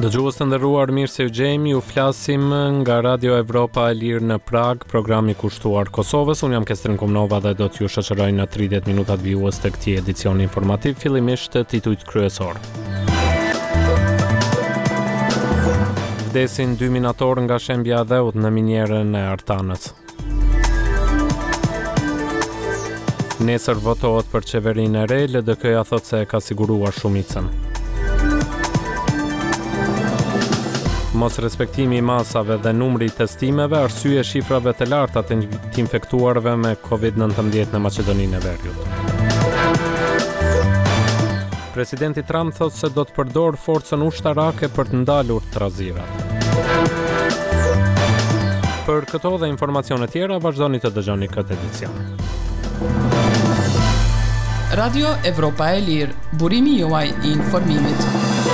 Dëgjues të nderuar, mirë se u gjejmë, ju flasim nga Radio Evropa e Lirë në Prag, programi kushtuar Kosovës. Unë jam Kestrin Kumnova dhe do t'ju shoqëroj në 30 minutat vijues të këtij edicioni informativ, fillimisht titujt kryesor. Vdesin 2 minator nga shembja e dheut në minierën e Artanës. Nesër votohet për qeverinë e re, LDK-ja thotë se ka siguruar shumicën. Mos respektimi I masave dhe numri I testimeve, arsye shifrave të larta të infektuarve me COVID-19 në Maqedoninë e Veriut. Presidenti Trump thotë se do të përdor forcën ushtarake për të ndalur trazirat. Për këto dhe informacione tjera, vazhdoni të dëgjoni këtë edicion. Radio Evropa e Lirë, burimi juaj I informimit.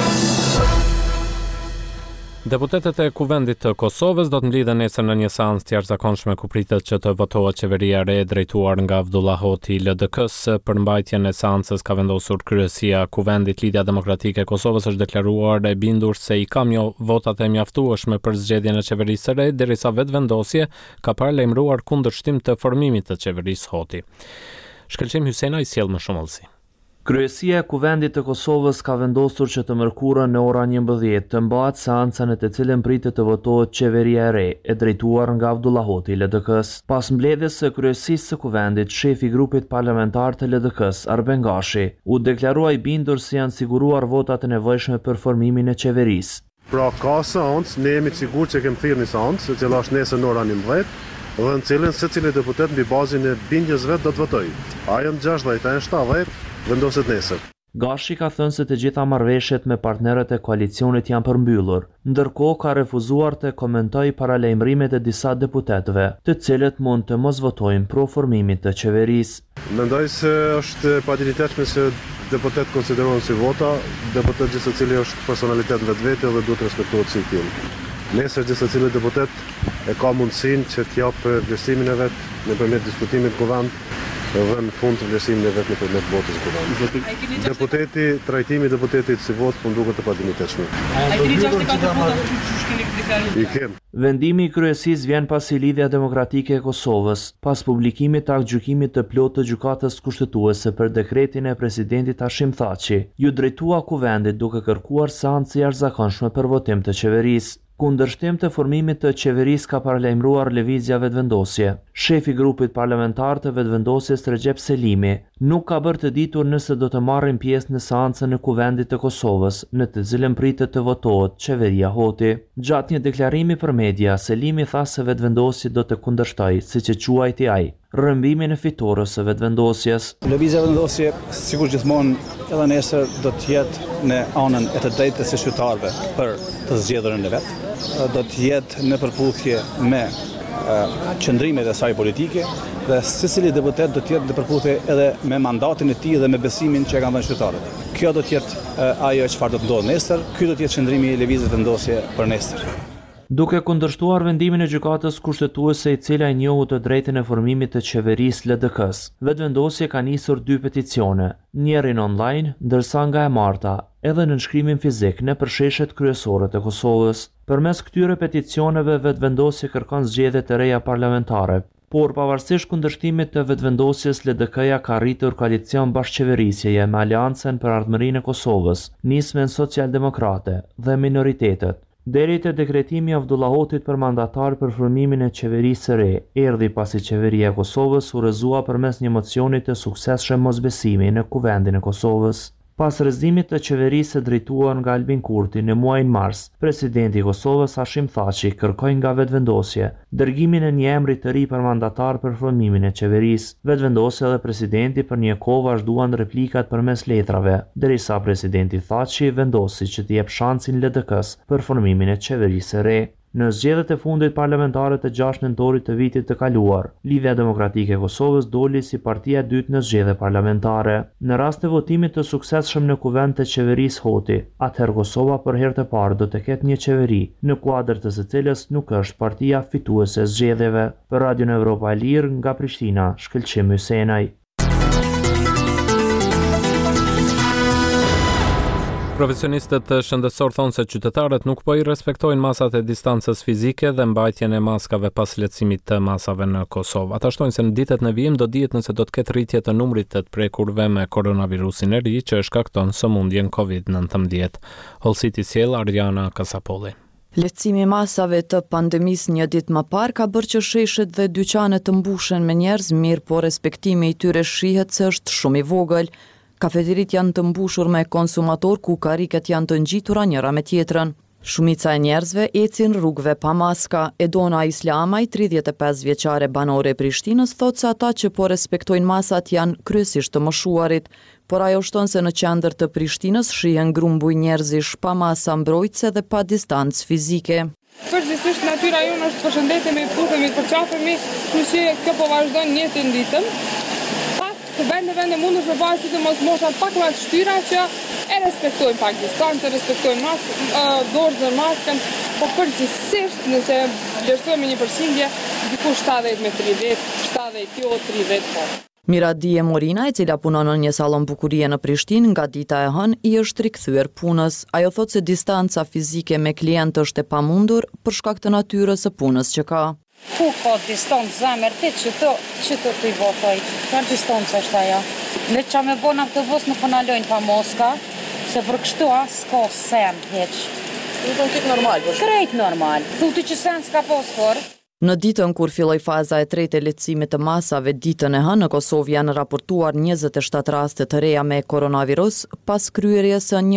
Deputetët e Kuvendit të Kosovës do të mblidhen nesër në një seancë të jashtëzakonshme ku pritet që të votohet qeveria e re drejtuar nga Abdullah Hoti I LDK-s. Për mbajtjen e seancës ka vendosur kryesia e Kuvendit. Lidhja Demokratike e Kosovës është deklaruar e bindur se I ka votat e mjaftueshme për zgjedhjen e qeverisë së re, derisa vetëvendosje ka paralajmëruar kundërshtim të formimit të qeverisë Hoti. Shkëlqim Hysena I sjell më shumë ëllësi. Kryesia e Kuvendit të Kosovës ka vendosur që të mërkurën në ora 11 të mbahet seanca në të cilën pritet të votohet qeveria e re, e drejtuar nga Abdullah Hoti I LDK-s. Pas mbledhjes së kryesisë së Kuvendit, shefi I grupit parlamentar të LDK-s, Arben Gashi, u deklarua I bindur se janë siguruar votat e nevojshme për formimin e qeverisë. Pra ka seancë, ne jemi të sigurt që kemi thirrë një seancë, e cila është nesër në ora 11. Dhe në cilën secili deputet mbi bazën e bindjes vet do të votojë. Ajo në 60, ajo në 70 vendoset nesër. Gashi ka thënë se të gjitha marrëveshjet me partnerët e koalicionit janë përmbyllur, ndërkohë ka refuzuar të komentojë paralajmërimet e disa deputetëve, të cilët mund të mos votojnë pro formimit të qeverisë. Mendoj se është padinjitetshme se deputet konsiderohen si vota, deputet gjithë secili është personalitet vetvete dhe duhet respektohet si tillë. Nesër gjithë secili deputet e ka mundësinë që të japë vlerësimin e vet nëpërmjet diskutimit në Kuvend dhe në fund të vlerësimin e vet nëpërmjet votës në Kuvend. Deputeti, trajtimi I deputetit si votë po duket të padinjitetshëm. Vendimi I kryesisë vjen pasi Lidhja Demokratike e Kosovës, pas publikimit të aktgjykimit të plotë të gjykatës kushtetuese për dekretin e presidentit Hashim Thaçi, ju drejtua Kuvendit duke kërkuar seancë jashtëzakonshme për votim të qeverisë. Kundërshtim të formimit të qeverisë ka paralajmëruar lëvizja vetëvendosje. Shefi I grupit parlamentar të vetëvendosjes Recep Selimi nuk ka bërë të ditur nëse do të marrin pjesë në seancën e Kuvendit të Kosovës, në të cilën pritet të votohet qeveria Hoti. Gjatë një deklarimi për media, Selimi tha se vetëvendosja do të kundërshtojë, siç e quajti ai, rrëmbimin e fitores së vetëvendosjes. Lëvizja vetëvendosje, sikur gjithmonë, edhe nesër do të jetë në anën e të drejtës së qytetarëve për të zgjedhurën e vet. Do të jetë në përputhje me qëndrimet e saj politike dhe secili deputet do të jetë në përputhje edhe me mandatin e tij dhe me besimin që kanë dhënë qytetarët. Kjo do të jetë ajo çfarë do të ndodhë nesër. Ky do të jetë qëndrimi I lëvizjes vendosje për nesër. Duke kundërshtuar vendimin e gjykatës kushtetuese I cila I njohu të drejtën e formimit të qeverisë LDK-s, vetëvendosje ka nisur 2 peticione, njërin online, ndërsa nga e marta, edhe në nënshkrimin fizik në përsheshet kryesore të Kosovës. Përmes këtyre peticioneve vetëvendosje kërkon zgjedhje të reja parlamentare, por pavarësisht kundërshtimit të vetëvendosjes, LDK-ja ka rritur koalicion bashkëqeverisjeje me Aleancën për Ardhmërinë e Kosovës, nismen socialdemokrate dhe minoritetet. Deri te dekretimi I Abdullah Hotit për mandatar për formimin e qeverisë së re, erdhi pasi qeveria e Kosovës u rrëzua përmes një mocioni të suksesshëm mosbesimi në Kuvendin e Kosovës. Pas rrëzimit të qeverisë së drejtuar nga Albin Kurti në muajin mars, presidenti I Kosovës Hashim Thaçi kërkoi nga vetëvendosje dërgimin e një emri të ri për mandatar për formimin e qeverisë. Vetëvendosja dhe presidenti për një kohë vazhduan replikat përmes letrave, derisa presidenti Thaçi vendosi që të jep shansin LDK-s për formimin e qeverisë së re. Në zgjedhjet e fundit parlamentare të 6 nëntorit të vitit të kaluar, Lidhja Demokratike e Kosovës doli si partia e dytë në zgjedhje parlamentare. Në rast të votimit të suksesshëm në Kuvend të qeverisë Hoti, atëherë Kosova për herë të parë do të ketë një qeveri, në kuadër të së cilës nuk është partia fituese e zgjedhjeve. Për Radion Evropa e Lirë nga Prishtina, Shkëlqim Hysenaj. Profesionistët shëndetësor thonë se qytetarët nuk po I respektojnë masat e distancës fizike dhe mbajtjen e maskave pas lehtësimit të masave në Kosovë. Ata shtojnë se në ditët në vijim do dihet nëse do të ketë rritje të numrit të prekurve me koronavirusin e ri që shkakton sëmundjen COVID-19. Hollësiti sjell Ariana Kasapolli. Lehtësimi I masave të pandemisë një ditë më parë ka bërë që sheshet dhe dyqanet të mbushen me njerëz, mirë po respektimi I tyre shihet se është shumë I vogël. Kafeterit janë të mbushur me konsumator ku kariket janë të ngjitura njëra me tjetrën. Shumica e njerëzve ecin rrugëve pa maska. Edona Islamaj, 35 vjeçare banore e Prishtinës, thotë se ata që po respektojnë masat janë kryesisht të moshuarit, por ajo shton se në qendër të Prishtinës shihen grumbuj njerëzish pa masa mbrojtëse dhe pa distancë fizike. Përgjithsisht natyra jonë është përshëndetemi, puthemi, përqafemi, kështu që kjo po vazhdon njëtin ditën. Të vende mundesh me bërë si të mos moshat pak më të shtyra që e respektojnë pak distancë, respektojnë dorëzën, maskën, po përgjithsisht nëse vlerësojmë një përqindje, diku 70 me 30, 70 jo, 30 po. Miradije Morina, e cila punon në një sallon bukurie në Prishtinë, nga dita e hënë I është rikthyer punës. Ajo thotë se distanca fizike me klient është e pamundur për shkak të natyrës së punës që ka. Ku ka distancë zemër ti që të I votoj? Çfarë distancë është ajo? Ne që me bon autobus nuk po na lojnë pa moska, se për kështu s'ka sen heq. Nuk është normal, po. Krejt normal. Thuti që sen s'ka pas for. Në ditën kur filloi faza e tretë e lehtësimit të masave ditën e hënë në Kosovë janë raportuar 27 raste të reja me koronavirus pas kryerjes së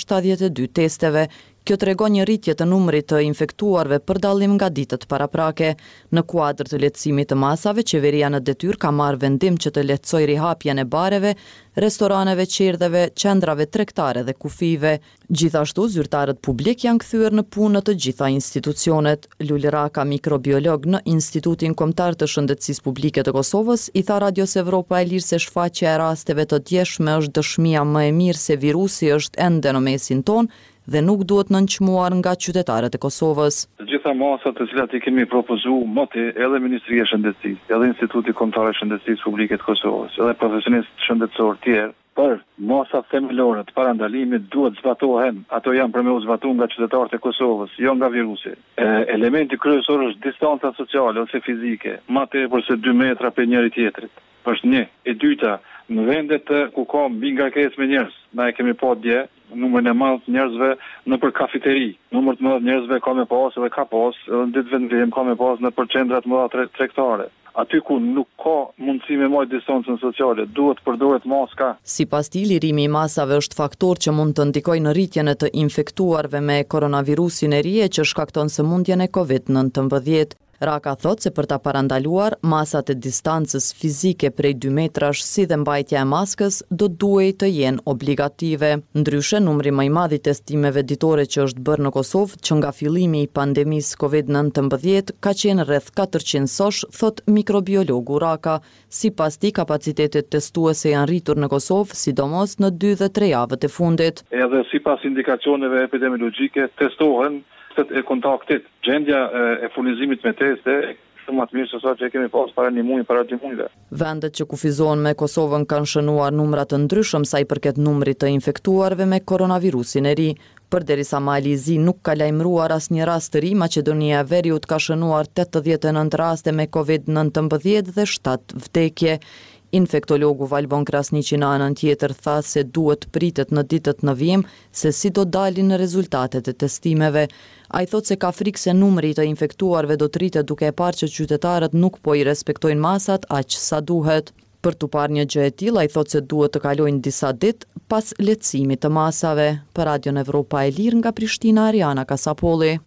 172 testeve. Kjo tregon një rritje të numrit të infektuarve për dallim nga ditët paraprake. Në kuadër të lehtësimit të masave, qeveria në detyrë ka marrë vendim që të lehtësojë rihapjen e bareve, restoraneve, qerdheve, qendrave tregtare dhe kufive. Gjithashtu, zyrtarët publik janë kthyer në punë në të gjitha institucionet. Luli Raka, mikrobiolog në Institutin Kombëtar të Shëndetësisë Publike të Kosovës, I tha Radios Evropa e Lirë se shfaqja e rasteve të djeshme është dëshmia më e mirë se virusi është ende në mesin tonë dhe nuk duhet nënçmuar nga qytetarët e Kosovës. Të gjitha masat të cilat I kemi propozuar moti edhe Ministria e Shëndetësisë, edhe Instituti Kombëtar të Shëndetësisë Publike të Kosovës, edhe profesionistë shëndetësor tjerë, për masat themelore të parandalimit duhet zbatohen. Ato janë për me u zbatuar nga qytetarët e Kosovës, jo nga virusi. Elementi kryesor është distanca sociale ose fizike, më tepër se 2 metra për njëri tjetrit. Është një. E dyta, në vendet ku ka mbi ngarkesë me njerëz, na e kemi pa dje, numrin e madh të njerëzve nëpër kafeteri. Numër të madh njerëzve ka me pas edhe ka pas, edhe në ditë vendim ka me pas nëpër qendra të mëdha tregtare. Aty ku nuk ka mundësi me marrë distancën sociale, duhet përdoret maska. Sipas tij, lirimi I masave është faktor që mund të ndikojë në rritjen e të infektuarve me koronavirusin e ri që shkakton sëmundjen e COVID-19. Raka thot se për ta parandaluar, masat e distancës fizike prej 2 metrash si dhe mbajtja e maskës do duhej të jenë obligative. Ndryshe, numri më I madh I testimeve ditore që është bërë në Kosovë që nga fillimi I pandemisë COVID-19 ka qenë rreth 400 sosh, thot mikrobiologu Raka. Sipas tij, kapacitetet testuese janë rritur në Kosovë, sidomos në 2 dhe 3 javët e fundit. Edhe sipas indikacioneve epidemiologjike testohen e kontaktit. Gjendja e furnizimit me teste shumë më të mirë se sa që kemi pas para 2 muajve. Vendet që kufizohen me Kosovën kanë shënuar numra të ndryshëm sa I përket numrit të infektuarve me koronavirusin e ri. Përderisa Mali I Zi nuk ka lajmëruar asnjë rast të ri, Maqedonia e Veriut ka shënuar 89 raste me COVID-19 dhe 7 vdekje. Infektologu Valbon Krasniqi në anën tjetër tha se duhet pritet në ditët në vijim se si do dalin rezultatet e testimeve. Ai thot se ka frikë se numri të infektuarve do të rritet duke e parë që qytetarët nuk po I respektojnë masat aq sa duhet. Për të parë një gjë e tillë, ai thot se duhet të kalojnë disa ditë pas lehtësimit të masave. Për Radion Evropa e Lirë nga Prishtina, Ariana Kasapolli.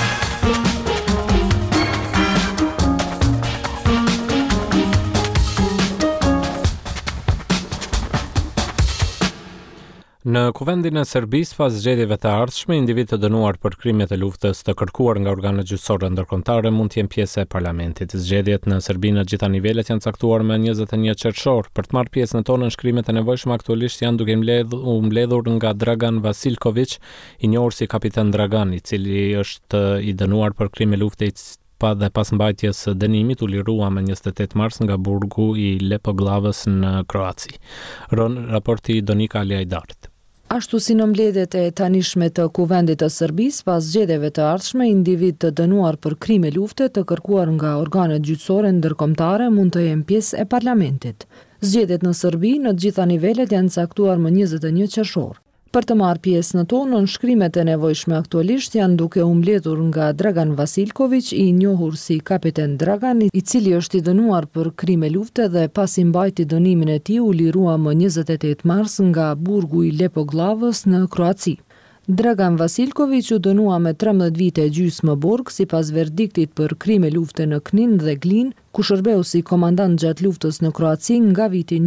Në kuvendin e Serbisë, pas zgjedhjeve të ardhshme, individ të dënuar për krimet e luftës të kërkuar nga organet gjyqësore ndërkombëtare mund të jenë pjesë e parlamentit. Zgjedhjet në Serbi në gjitha nivelet janë caktuar me 21 qershor. Për të marrë pjesë në tonë shkrimet e nevojshme aktualisht janë duke mbledhur nga Dragan Vasilković, I njohur si kapitan Dragan, I cili është I dënuar për krime lufte dhe pas mbajtjes së dënimit u lirua me 28 mars nga burgu I Lepoglavës në Kroaci. Raporti Donika Aliajdarit. Ashtu si në mbledhjet e tanishme të Kuvendit të Serbisë, pas zgjedhjeve të ardhshme, individ të dënuar për krime lufte të kërkuar nga organet gjyqësore ndërkombëtare mund të jenë pjesë e parlamentit. Zgjedhjet në Serbi në të gjitha nivelet janë caktuar më 21 qershor. Për të marrë pjesë në to, nënshkrimet e nevojshme aktualisht janë duke u mbledhur nga Dragan Vasilković, i njohur si Kapiten Dragan, i cili është i dënuar për krime lufte dhe pasi mbajti dënimin e tij u lirua më 28 mars nga burgu i Lepoglavës në Kroaci. Dragan Vasilković u dënua me 13 vite e gjysmë burg sipas verdiktit për krime lufte në Knin dhe Glin, ku shërbeu si komandant gjatë luftës në Kroaci nga viti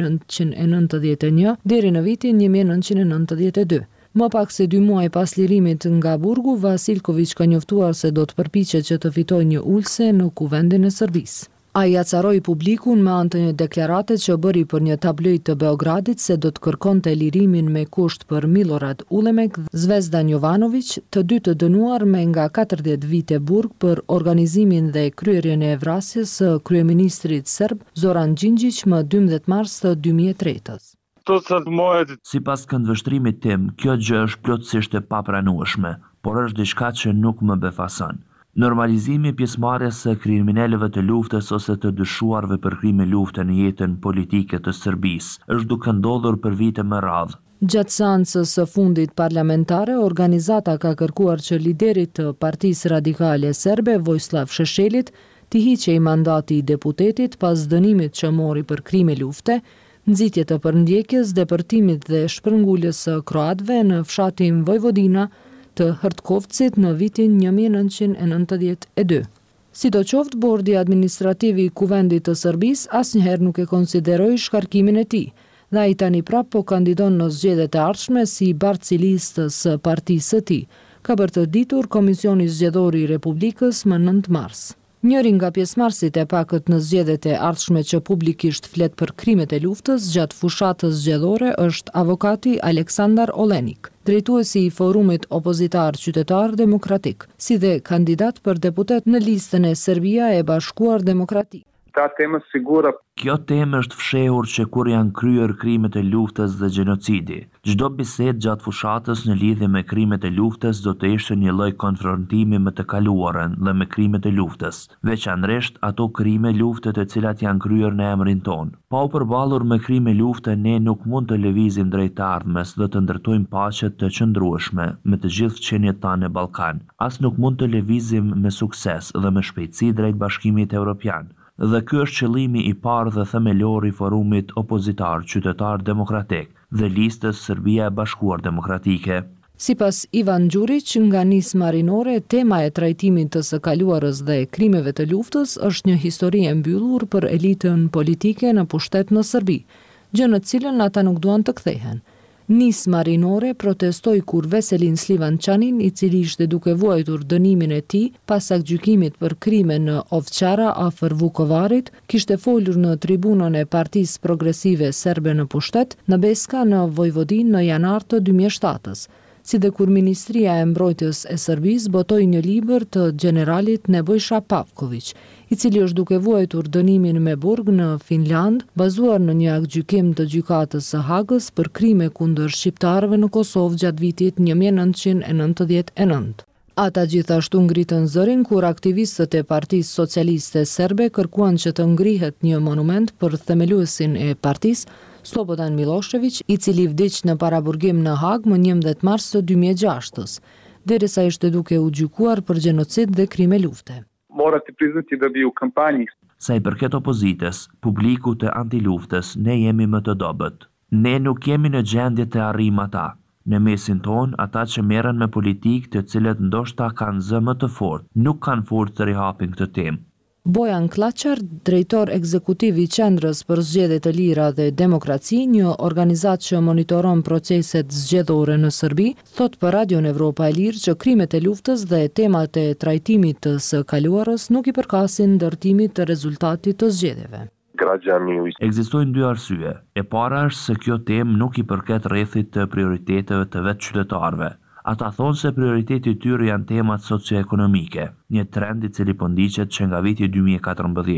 1991 deri në vitin 1992. Më pak se 2 muaj pas lirimit nga burgu, Vasilković ka njoftuar se do të përpiqet që të fitojë një ulse në Kuvendin e Serbisë. Ai acaroi publikun me anë të një deklarate që bëri për një tabloid të Beogradit se do të kërkonte lirimin me kusht për Milorad Ulemek dhe Zvezdan Jovanović, të dy të dënuar me nga 40 vite burg për organizimin dhe kryerjen e vrasjes së kryeministrit serb Zoran Đinđić më 12 mars të 2003-s. Sipas këndvështrimit tim, kjo gjë është plotësisht e papranueshme, por është diçka që nuk më befason. Normalizimi i pjesëmarrjes së kriminalëve të luftës ose të dyshuarve për krime lufte në jetën politike të Serbisë është duke ndodhur për vite me radhë. Gjatë seancës së fundit parlamentare, organizata ka kërkuar që liderit të Partisë Radikale Serbe, Vojislav Šešelit, t'i hiqej mandati i deputetit pas dënimit që mori për krime lufte, nxitje të përndjekjes, depërtimit dhe shpërnguljes së kroatëve në fshatin Vojvodina të Hrtkovcit në vitin 1992. Sidoqoftë, bordi administrativ i Kuvendit të Serbisë asnjëherë nuk e konsideroi shkarkimin e tij, dhe ai tani prap po kandidon në zgjedhjet e ardhshme si bartësi listës së partisë së tij, ka bërë të ditur Komisioni Zgjedhor i Republikës më 9 mars. Njëri nga pjesëmarrësit e pakët në zgjedhjet e ardhshme që publikisht flet për krimet e luftës gjatë fushatës zgjedhore është avokati Aleksandar Olenik, drejtuesi i forumit opozitar qytetar demokratik, si dhe kandidat për deputet në listën e Serbia e Bashkuar Demokratik. Kjo temë është fshehur që kur janë kryer krimet e luftës dhe gjenocidi. Çdo bisedë gjatë fushatës në lidhje me krimet e luftës do të ishte një lloj konfrontimi me të kaluarën dhe me krimet e luftës, veçanërisht ato krime lufte të cilat janë kryer në emrin ton. Pa u përballur me krime lufte, ne nuk mund të lëvizim drejt të ardhmes dhe të ndërtojmë paqe të qëndrueshme me të gjithë qenjet tanë në Ballkan. As nuk mund të lëvizim me sukses dhe me shpejtësi drejt Bashkimit Evropian. Dhe ky është qëllimi i parë dhe themelor i forumit opozitar qytetar demokratik dhe listës Serbia e Bashkuar Demokratike. Sipas Ivan Đurić, nga Nis Marinore, tema e trajtimit të së kaluarës dhe krimeve të luftës është një histori e mbyllur për elitën politike në pushtet në Serbi, gjë në cilën ata nuk duan të kthehen. Nis Marinore protestoi kur Veselin Slivançanin, i cili ishte duke vuajtur dënimin e tij pas gjykimit për krime në Ovçara afër Vukovarit, kishte folur në tribunën e Partisë Progresive Serbe në pushtet në Beska në Vojvodinë në janar të 2007-s, si dhe kur Ministria e Mbrojtjes e Serbisë botoi një libër të generalit Nebojša Pavković, i cili është duke vuajtur dënimin me burg në Finland, bazuar në një aktgjykim të gjykatës së Hagës për krime kundër shqiptarëve në Kosovë gjatë vitit 1999. Ata gjithashtu ngritën zërin kur aktivistët e Partisë Socialiste Serbe kërkuan që të ngrihet një monument për themeluesin e partisë, Slobodan Milošević, i cili vdiq në paraburgim në Hagë më 11 mars të 2006-s, derisa ishte duke u gjykuar për gjenocid dhe krime lufte. Morate priznati da bi u kampanji. Sa i përket opozitës, publiku të antiluftës, ne jemi më të dobët. Ne nuk jemi në gjendje të arrijmë ata. Në mesin ton, ata që merren me politikë të cilët ndoshta kanë zë më të fortë, nuk kanë forcë të rihapin këtë temë. Bojan Klaçar, drejtor ekzekutiv i Qendrës për Zgjedhje të Lira dhe Demokraci, një organizatë që monitoron proceset zgjedhore në Serbi, thot për Radion Evropa e Lirë që krimet e luftës dhe temat e trajtimit të së kaluarës nuk i përkasin ndërtimit të rezultatit të zgjedhjeve. Ekzistojnë dy arsye. E para është se kjo temë nuk i përket rrethit të prioriteteve të vetë qytetarëve. Ata thonë se prioriteti i tyre janë temat socioekonomike, një trend i cili po ndiqet që nga viti 2014.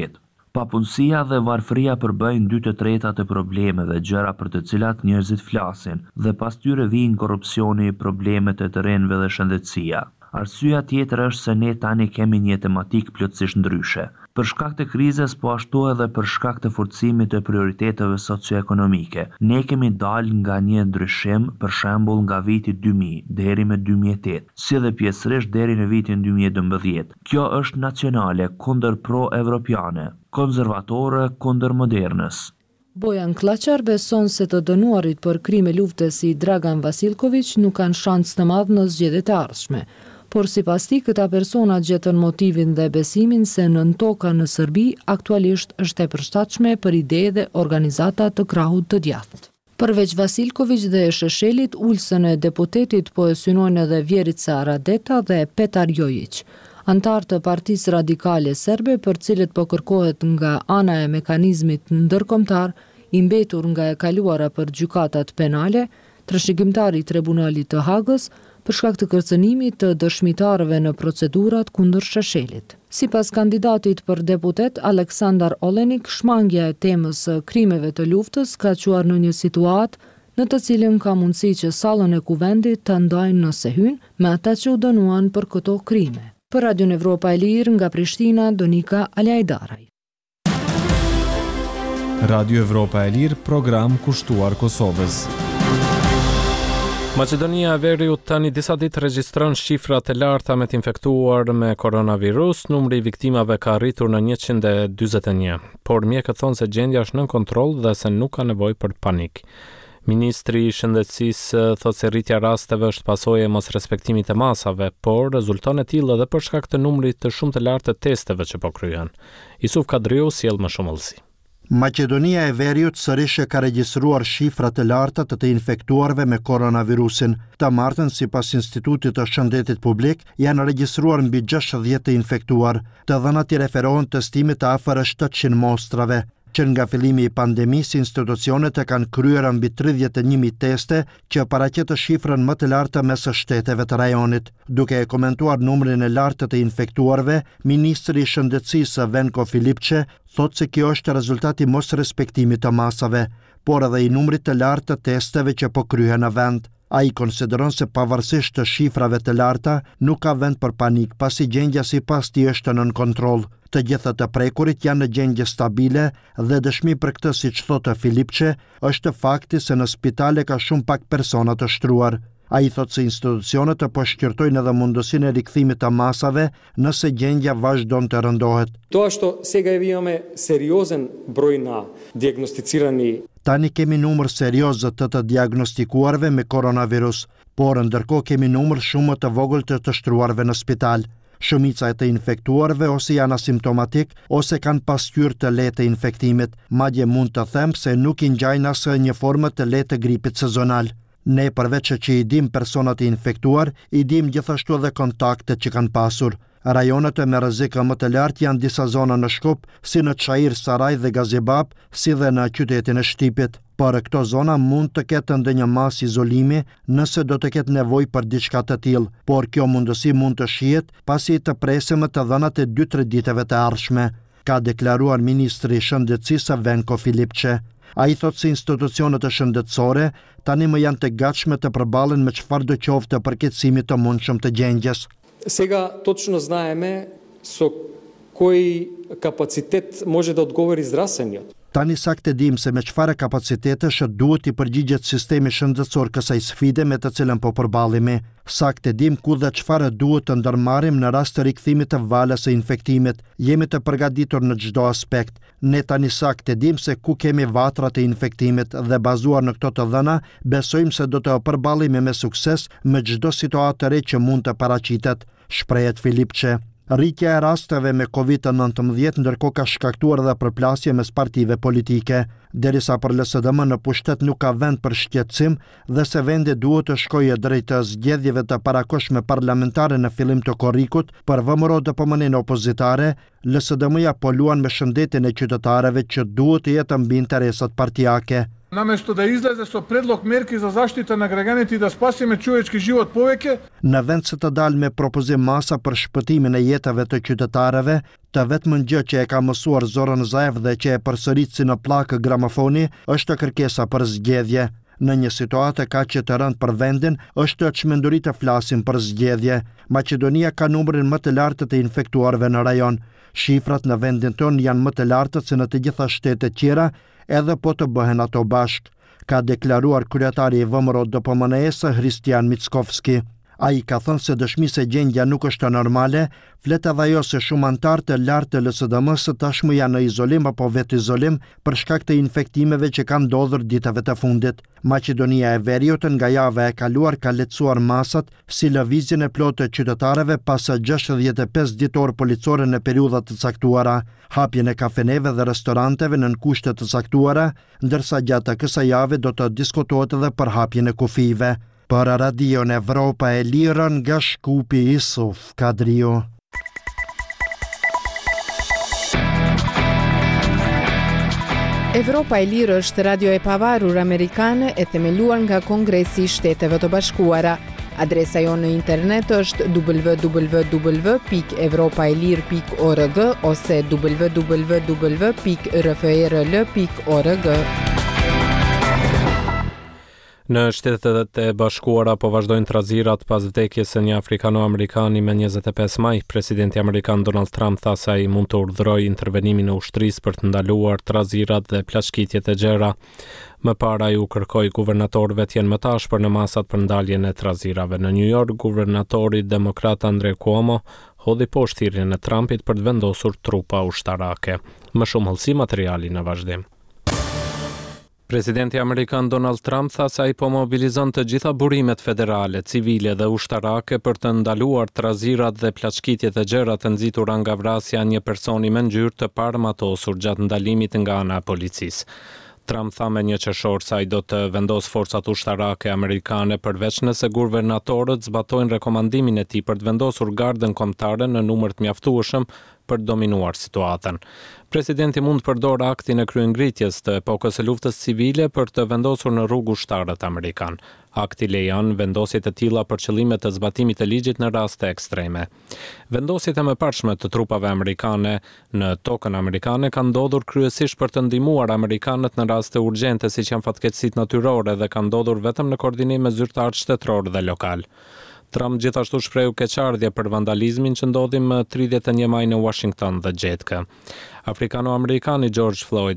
Papunësia dhe varfëria përbëjnë 2/3 të problemeve, gjëra për të cilat njerëzit flasin, dhe pas tyre vijnë korrupsioni, problemet e terrenëve dhe shëndetësia. Arsyeja tjetër është se ne tani kemi një tematik plotësisht ndryshe. Për shkak të krizës, po ashtu edhe për shkak të forcimit të prioriteteve socioekonomike, ne kemi dalë nga një ndryshim, për shembull nga viti 2000 deri me 2008, si dhe pjesërisht deri në vitin 2012. Kjo është nacionale kundër pro-evropiane, konservatore kundër modernës. Bojan Klaçar beson se të dënuarit për krime lufte si Dragan Vasilković nuk kanë shans të madh në zgjedhjet e ardhshme. Por sipas tij këta persona gjetën motivin dhe besimin se nën toka në Serbi aktualisht është e përshtatshme për ide dhe organizata të krahut të djathtë. Përveç Vasilković dhe Sheshelit, ulsën e deputetit po e synojnë edhe Vjerica Radeta dhe Petar Jojić, antar të Partisë Radikale Serbe, për cilët po kërkohet nga ana e mekanizmit ndërkombëtar i mbetur nga e kaluara për gjykatat penale, trashëgimtari i Tribunalit të Hagës, për shkak të kërcënimit të dëshmitarëve në procedurat kundër Sheshelit. Sipas kandidatit për deputet Aleksandar Olenik, shmangja e temës së krimeve të luftës ka çuar në një situatë në të cilën ka mundësi që sallën e kuvendit të ndajnë nëse hyn me ata që u dënuan për këto krime. Për Radion Evropa e Lirë nga Prishtina, Donika Alajdaraj. Radio Evropa e Lirë, program kushtuar Kosovës. Maqedonia e Veriut tani disa ditë regjistron shifrat e larta me të infektuar me koronavirus, numri i viktimave ka arritur në 141, por mjekët thonë se gjendja është nën kontroll dhe se nuk ka nevojë për panik. Ministri i Shëndetësisë thotë se rritja e rasteve është pasojë e mosrespektimit të masave, por rezulton e tillë edhe për shkak të numrit të shumë të lartë të testeve që po kryhen. Isuf Kadriu sjell më shumë ëllësi. Maqedonia e Veriut sërish ka regjistruar shifra të larta të infektuarve me koronavirusin. Të martën, sipas Institutit të Shëndetit Publik, janë regjistruar mbi 60 të infektuar. Të dhënat i referohen të stimit të afër 700 mostrave, që nga fillimi i pandemisë institucionet e kanë kryer mbi 31.000 teste që paraqet shifrën më të lartë mes shteteve të rajonit. Duke e komentuar numrin e lartë të infektuarve, ministri i Shëndetësisë Venko Filipçe thotë se kjo është rezultati mosrespektimit të masave, por edhe i numrit të lartë të testeve që po kryhen në vend. Ai konsideron se pavarësisht të shifrave të larta, nuk ka vend për panik, pasi gjendja sipas tij është nën kontroll. Të gjitha të prekurit janë në gjendje stabile dhe dëshmi për këtë, siç thotë Filipçe, është fakti se në spitale ka shumë pak persona të shtruar. Ai thotë se institucionet po shqyrtojnë edhe mundësinë e rikthimit të masave nëse gjendja vazhdon të rëndohet. To što сега имаме сериозен број на диагностицирани. Tani kemi numër serioz të diagnostikuarve me koronavirus, por ndërkohë kemi numër shumë të vogël të shtruarve në spital. Shumica e të infektuarve ose janë asimptomatik ose kanë pasqyrë të lehtë të infektimit, madje mund të them se nuk i ngjajnë as një formë të lehtë të gripit sezonal. Ne përveç që i dim personat e infektuar, i dim gjithashtu edhe kontaktet që kanë pasur. Rajonet me rrezik më të lartë janë disa zona në Shkup, si në Çajir, Saraj dhe Gazibab, si dhe në qytetin e Shtipit. Por këto zona mund të ketë ndonjë mas izolimi nëse do të ketë nevojë për diçka të tillë, por kjo mundësi mund të shihet pasi të presim të dhënat e 2-3 ditëve të ardhshme, ka deklaruar ministri i Shëndetësisë Venko Filipçe. Ai thotë se institucionet shëndetësore tani më janë të gatshme të përballen me çfarëdo qoftë të përkeqësimit të mundshëm të gjendjes. Сега точно знаеме со кој капацитет може да одговори здравствениот. Tani saktë dim se me çfarë kapacitetesh duhet i përgjigjet sistemi shëndetësor kësaj sfide me të cilën po përballemi. Saktë dim ku dhe çfarë duhet të ndërmarrim në rast të rikthimit të valës së infektimit. Jemi të përgatitur në çdo aspekt. Ne tani saktë dim se ku kemi vatra të infektimit dhe bazuar në këto të dhëna, besojmë se do të përballemi me sukses me çdo situatë të re që mund të paraqitet, shprehet Filipçe. Rritja e rasteve me COVID-19 ndërkohë ka shkaktuar edhe përplasje mes partive politike, derisa për LSDM në pushtet nuk ka vend për shqetësim dhe se vendi duhet të shkojë drejt zgjedhjeve të parakohshme parlamentare në fillim të korrikut për VMRO DPM-n opozitare, LSDM-ja po luan me shëndetin e qytetarëve që duhet të jetë mbi interesat partijake. Namesto da izlaze со предлог мерки за заштита на граѓаните и да спасиме човечки живот повеќе, në vend se të dalë me propozim masa për shpëtimin e jetave të qytetarëve, të vetëm gjë që e ka mësuar Zoran Zaev dhe që e përsërit si në plakë gramofoni është kërkesa për zgjedhje. Në një situatë kaq të rëndë për vendin, është çmenduri të flasim për zgjedhje. Maqedonia ka numrin më të lartë të infektuarve në rajon. Shifrat në vendin tonë janë më të lartë se në të gjitha shtetet tjera, edhe po të bëhen ato bashk, ka deklaruar kryetari i VMRO-DPMNE-s Hristian Mickovski. Ai ka thënë se dëshmi se gjendja nuk është normale, flet edhe ajo se shumë anëtar të lartë të LSDM-s tashmë janë në izolim apo vetë izolim për shkak të infektimeve që kanë ndodhur ditëve të fundit. Maqedonia e Veriut nga java e kaluar ka lehtësuar masat si lëvizjen e plotë të qytetarëve pas 65 ditore policore në periudha të caktuara, hapjen e kafeneve dhe restoranteve në kushte të caktuara, ndërsa gjatë kësaj jave do të diskutohet edhe për hapjen e kufive. Për Radion Evropa e Lirë nga Shkupi Isuf Kadrio. Evropa e Lirë është radio e pavarur amerikane e themeluar nga Kongresi i Shteteve të Bashkuara. Adresa jonë në internet është www.evropaelir.org ose www.rfrl.org. Në Shtetet e Bashkuara po vazhdojnë trazirat pas vdekjes së një afrikano-amerikani me 25 maj. Presidenti amerikan Donald Trump tha se ai mund të urdhërojë intervenimin e ushtrisë për të ndaluar trazirat dhe plaçkitjet e gjera. Më para u kërkoi guvernatorëve të jenë më të ashpër në masat për ndaljen e trazirave. Në New York, guvernatori demokrat Andrew Cuomo hodhi poshtë thirrjen e Trumpit për të vendosur trupa ushtarake. Më shumë hollësi materiali në vazhdim. Presidenti amerikan Donald Trump tha se ai po mobilizon të gjitha burimet federale, civile dhe ushtarake për të ndaluar trazirat dhe plaçkitjet e gjera të nxitura nga vrasja një personi me ngjyrë të parëmatosur gjatë ndalimit nga ana e policisë. Trump tha me një qershor se ai do të vendos forcat ushtarake amerikane përveç nëse guvernatorët zbatojnë rekomandimin e tij për të vendosur gardën kombëtare në numër të mjaftueshëm për të dominuar situatën. Presidenti mund të përdorë aktin e kryengritjes të epokës së luftës civile për të vendosur në rrugë ushtarët amerikan. Akti lejon vendosje të tilla për qëllime të zbatimit të ligjit në raste ekstreme. Vendosjet e mëparshme të trupave amerikane në tokën amerikane kanë ndodhur kryesisht për të ndihmuar amerikanët në raste urgjente siç janë fatkeqësitë natyrore dhe kanë ndodhur vetëm në koordinim me zyrtarë shtetëror dhe lokal. Trump gjithashtu shprehu keqardhje për vandalizmin që ndodhi më 31 maj në Washington dhe Gjetkë. Afrikano-amerikani George Floyd,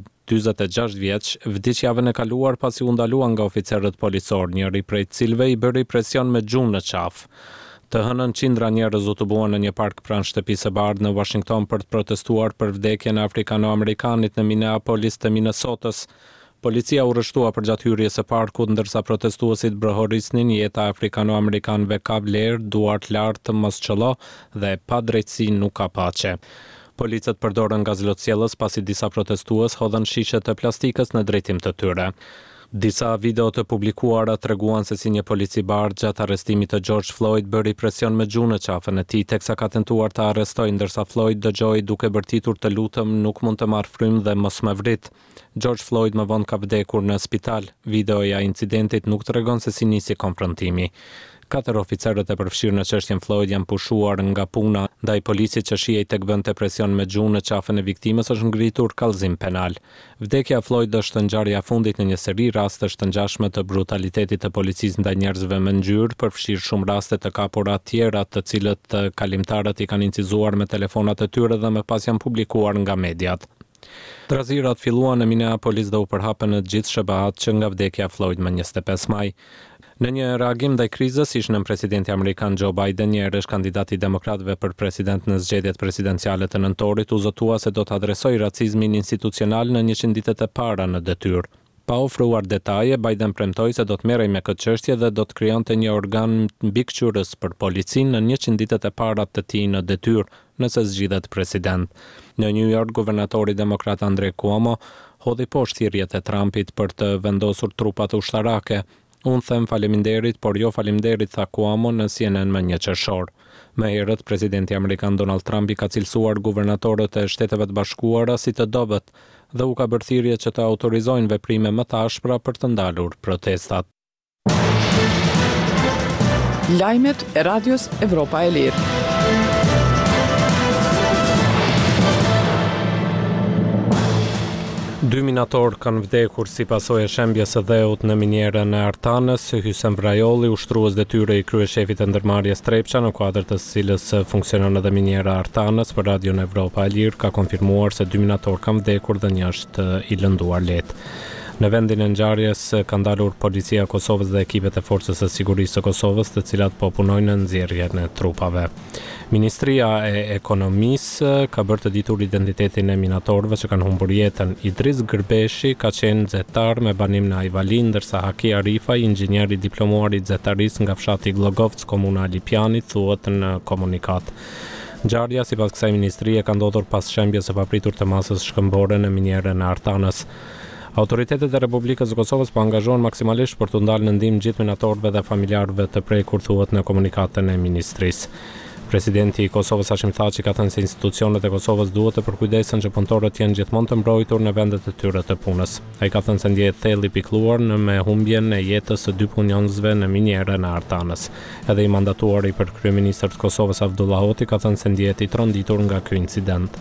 46 vjeç, vdiq javën e kaluar pasi u ndalua nga oficerët policor, njëri prej cilëve i bëri presion me gjumë në qafë. Të hënën qindra njerëz u tubuan në një park pranë shtëpisë së bardhë në Washington për të protestuar për vdekjen e afrikano-amerikanit në Minneapolis të Minnesotës. Policia u rreshtua përgjatë hyrjes së parkut, ndërsa protestuesit brohorisnin jeta afrikano-amerikanëve ka vlerë, duart lart, mos çello dhe pa drejtësi nuk ka paqe. Policët përdorën gazlotësjellës pasi disa protestues hodhën shishe të plastikës në drejtim të tyre. Disa video të publikuara treguan se si një policibardh gjatë arrestimit të George Floyd bëri presion me gjumë në qafën e tij teksa ka tentuar ta arrestojë, ndërsa Floyd dëgjoi duke bërtitur të lutem nuk mund të marr frymë dhe mos më vrit. George Floyd më vonë ka vdekur në spital. Videoja e incidentit nuk tregon se si nisi konfrontimi. 4 oficerët e përfshirë në çështjen Floyd janë pushuar nga puna ndaj polisit që shihej tek bënte presion me gjumë në qafën e viktimës është ngritur kallëzim penal. Vdekja e Floyd është ngjarja e fundit në një seri rastesh të ngjashme të brutalitetit të policisë ndaj njerëzve me ngjyrë, përfshirë shumë raste të kapura të tjera të cilët kalimtarët i kanë incizuar me telefonat e tyre dhe më pas janë publikuar nga mediat. Trazirat filluan në Minneapolis dhe u përhapën në të gjithë shebahat që nga vdekja e Floyd më 25 maj. Në një reagim ndaj krizës, ish-nën presidenti amerikan Joe Biden, një herësh kandidati i demokratëve për president në zgjedhjet presidenciale të nëntorit, u zotua se do të adresojë racizmin institucional në 100 ditët e para në detyrë. Pa ofruar detaje, Biden premtoi se do të merrej me këtë çështje dhe do të krijonte një organ mbikëqyrës për policinë në 100 ditët e para të tij në detyrë, nëse zgjidhet president. Në New York, guvernatori demokrat Andrew Cuomo hodhi poshtë thirrjet e Trumpit për të vendosur trupat ushtarake. Unë them faleminderit, por jo faleminderit, tha Cuomo në CNN më 1 qershor. Më herët, presidenti amerikan Donald Trump i ka cilësuar guvernatorët e Shteteve të Bashkuara si të dobët dhe u ka bërë thirrje që të autorizojnë veprime më të ashpra për të ndalur protestat. Lajmet e Radios Evropa e Lirë. Dy minatorë kanë vdekur si pasojë e shembjes së dheut në minierën e Artanës. Hysem Vrajolli, ushtrues detyre i kryeshefit të ndërmarrjes Trepça, në kuadër të cilës funksionon edhe miniera Artanës, për Radion Evropa e Lirë ka konfirmuar se dy minatorë kanë vdekur dhe një është i lënduar lehtë. Në vendin e ngjarjes ka ndalur policia e Kosovës dhe ekipet e forcës së sigurisë së Kosovës, të cilat po punojnë në nxjerrjen e trupave. Ministria e Ekonomisë ka bërë të ditur identitetin e minatorëve që kanë humbur jetën. Idris Gërbeshi ka qenë nxehtar me banim në Ajvali, ndërsa Haki Arifa, inxhinier i diplomuar i nxehtarisë nga fshati Glogovc, komuna e Lipjanit, thuhet në komunikat. Ngjarja, sipas kësaj ministrie, ka ndodhur pas shembjes së papritur të masës shkëmbore në minierën e Artanës. Autoritetet e Republikës së Kosovës po angazhohen maksimalisht për të ndalë në ndihmë gjithë minatorëve dhe familjarëve të prekur, thuhet në komunikatën e ministrisë. Presidenti i Kosovës Hashim Thaçi ka thënë se institucionet e Kosovës duhet të përkujdesen që punëtorët jenë gjithmonë të mbrojtur në vendet e tyre të punës. Ai ka thënë se ndjehet thellë i pikëlluar me humbjen e jetës së dy punonjësve në minierën e Artanës. Edhe i mandatuari për kryeministër të Kosovës Abdullah Hoti ka thënë se ndjehet i tronditur nga ky incident.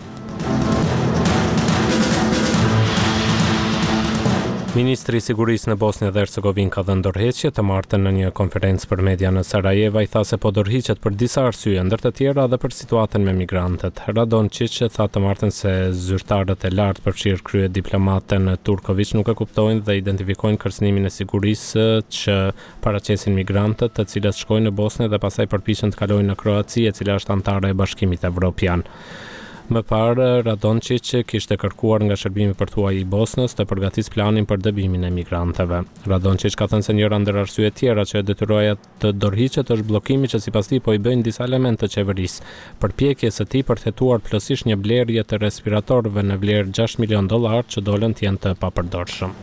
Ministri i Sigurisë në Bosnjë dhe Hercegovinë ka dhënë dorëheqje të martën në një konferencë për media në Sarajevo. Ai tha se po dorëhiqet për disa arsye, ndër të tjera edhe për situatën me migrantët. Radon Qiçi tha të martën se zyrtarët e lartë, përfshirë krye diplomatën Turković, nuk e kuptojnë dhe identifikojnë kërcënimin e sigurisë që paraqesin migrantët, të cilët shkojnë në Bosnjë dhe pastaj përpiqen të kalojnë në Kroaci, e cila është anëtare e Bashkimit Evropian. Më parë, Radončić kishte kërkuar nga Shërbimi Portuar i Bosnës të përgatisë planin për dëbimin e migrantëve. Radončić ka thënë se njëra ndër arsyet tjera që e detyroi të dorëhiqet është bllokimi që sipas tij po i bëjnë disa elementë të qeverisë, përpjekjes së tij për të hetuar plotësisht një blerje të respiratorëve në vlerë $6 milion që dolën të jenë të papërdorshëm.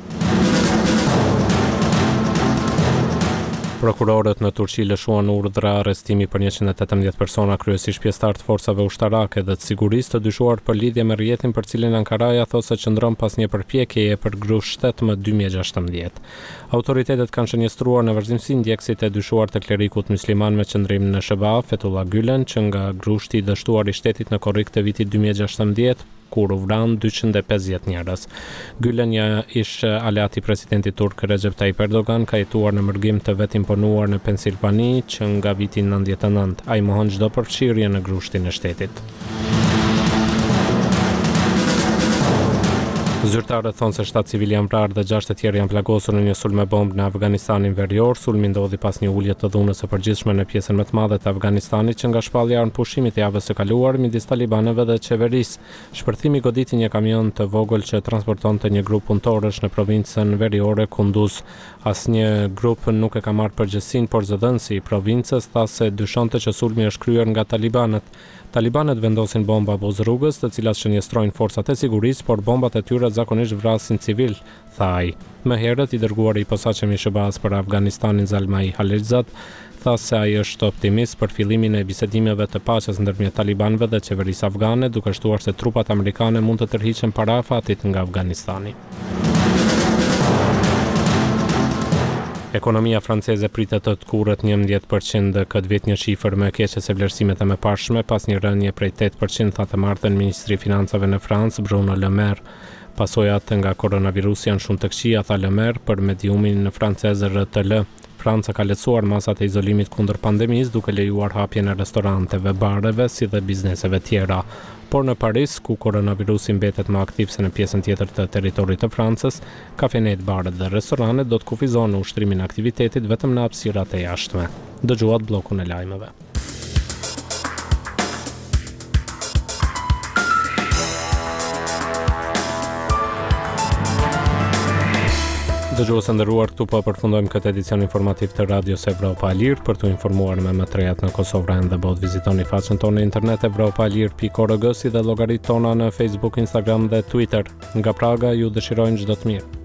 Prokurorët në Turqi lëshuan urdhra arrestimi për 118 persona, kryesisht pjesëtar të forcave ushtarake dhe të sigurisë, të dyshuar për lidhje me rrjetin për cilin Ankaraja thosë se qëndron pas një përpjekjeje për grushtet më 2016. Autoritetet kanë shënjestruar në vazhdimsi ndjekësit e dyshuar të klerikut musliman me qëndrim në SBA, Fethullah Gülen, që nga grushti i dështuar i shtetit në korrik të vitit 2016, kur u vran 250 njerëz. Gülen ish aleat i presidentit turk Recep Tayyip Erdogan, ka jetuar në mërgim të vet imponuar në Pensilvani që nga viti 99. Ai mohon çdo përfshirje në grushtin e shtetit. Zyrtarët thonë se 7 civil janë vrarë dhe 6 të tjerë janë plagosur në një sulm me bombë në Afganistanin verior. Sulmi ndodhi pas një ulje të dhunës së përgjithshme në pjesën më të madhe të Afganistanit që nga shpallja në pushimit e javës së kaluar midis talibanëve dhe qeverisë. Shpërthimi goditi një kamion të vogël që transportonte një grup punëtorësh në provincën veriore Kunduz. Asnjë grup nuk e ka marrë përgjegjësinë, por zëdhënësi i provincës tha se dyshonte që sulmi është kryer nga talibanët. Talibanët vendosin bomba buz rrugës, të cilat shënjestrojnë forcat e sigurisë, por bombat e tyre zakonisht vrasin civil, tha ai. Më herët i dërguari i posaçëm i SBA-s për Afganistanin Zalmai Khalilzad tha se ai është optimist për fillimin e bisedimeve të paqes ndërmjet talibanëve dhe qeverisë afgane, duke shtuar se trupat amerikane mund të tërhiqen para afatit nga Afganistani. Ekonomia franceze pritet të kurrët 11% këtë vit, një shifër më e keqe se vlerësimet e mëparshme, pas një rënje prej 8%, tha të martën ministri i financave në Francë, Bruno Le Maire. Pasojat nga koronavirusi janë shumë të këqija, tha Le Maire për mediumin francez RTL. Franca ka lehtësuar masat e izolimit kundër pandemisë, duke lejuar hapjen e restoranteve, bareve si dhe bizneseve tjera. Por në Paris, ku koronavirusi mbetet më aktiv se në pjesën tjetër të territorit të Francës, kafenet, baret dhe restoranet do të kufizohen ushtrimin e aktivitetit vetëm në hapësirat e jashtme. Dëgjuat bllokun e lajmeve. Dëgjues e nderuar, këtu po përfundojmë këtë edicion informativ të Radios Evropa e Lirë. Për të informuar me më të rejat në Kosovë dhe botë, vizitoni faqen tonë në internet evropalir.org si dhe llogaritë tona në Facebook, Instagram dhe Twitter. Nga Praga ju dëshirojnë çdo të mirë.